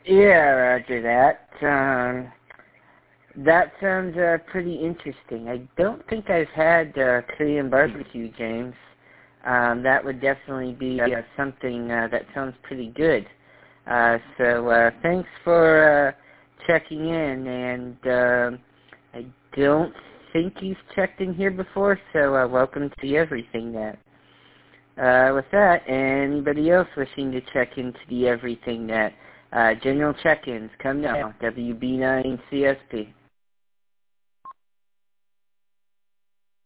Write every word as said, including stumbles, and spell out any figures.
Yeah, roger that. Um, that sounds uh, pretty interesting. I don't think I've had uh, Korean barbecue, James. Um, that would definitely be uh, something uh, that sounds pretty good. Uh, so uh, thanks for uh, checking in, and uh, I don't think you've checked in here before, so uh, welcome to the Everything Net. Uh, with that, anybody else wishing to check into the Everything Net, uh, general check-ins, come now, W B nine C S P.